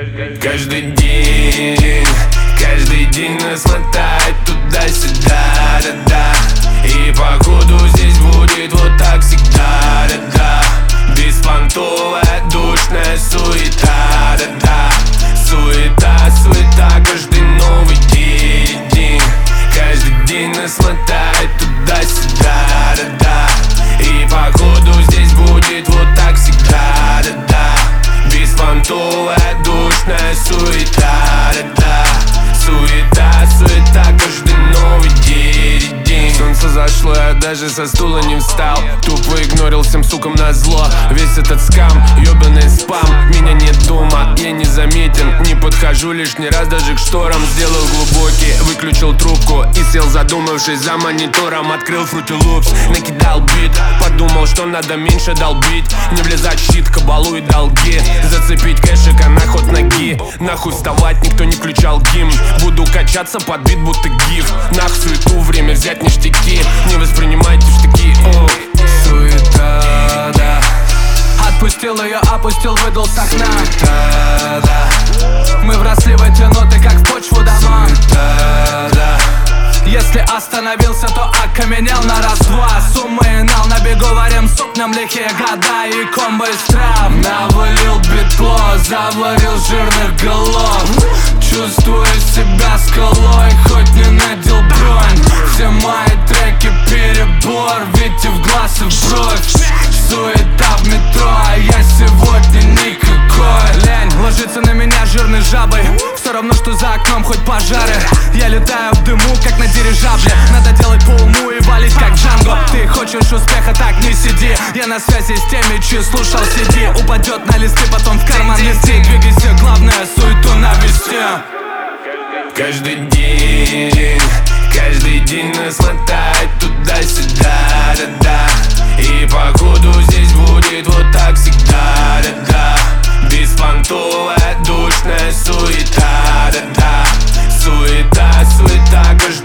Каждый день нас мотает туда-сюда, да-да. И походу здесь будет вот так всегда, да-да. Беспонтовая душная суета, да-да. Суета, каждый новый день. Каждый день нас мотает туда-сюда, да-да. И походу здесь будет вот так всегда, да-да. Беспонтовая душная суета, да-да. Суета, каждый новый день. Солнце зашло, я даже со стула не встал. Тупо игнорил всем сукам назло. Весь этот скам, ёбаный спам. Меня нет дома, я не заметен. Не подхожу лишний раз даже к шторам. Сделал глубокий, выключил трубку и сел, задумавшись за монитором. Открыл Fruity Loops, накидал бит. Подумал, что надо меньше долбить. Не влезать в щит, кабалу и долги. Зацепить кэшика на ход ноги. Нахуй вставать, никто не включал гимн. Буду качаться под бит, будто гиф. Нахуй суету, время взять ништяки. Не воспринимайте штыки, суета, да. Отпустил ее, опустил, выдал с окна. Суета, да. Мы вросли в эти ноты, как в почву дома. Суета, да. Если остановился, то окаменел на раз-два. Суммы и нал на бегу, варим суп, нам лихие года и комбо из трав. Навалил битло, заварил жирных голов. Чувствую себя скалой, хоть не надел бронь. Все мои треки перебор, видите в глаз и в бровь. Суета в метро, а я сегодня никакой. Лень ложится на меня жирной жабой. Все равно, что за окном хоть пожары. Я летаю в дыму, как на дирижабле. Надо делать по уму и валить как Джанго. Ты хочешь успеха, так не сиди. Я на связи с теми, чьи слушал CD. Упадет на листы, потом в карман нести. Двигайся, главное, суету навести. Каждый день нас мотает туда-сюда, да-да. И походу здесь будет вот так всегда, да-да. Беспонтовая душная суета, да-да. Суета, каждый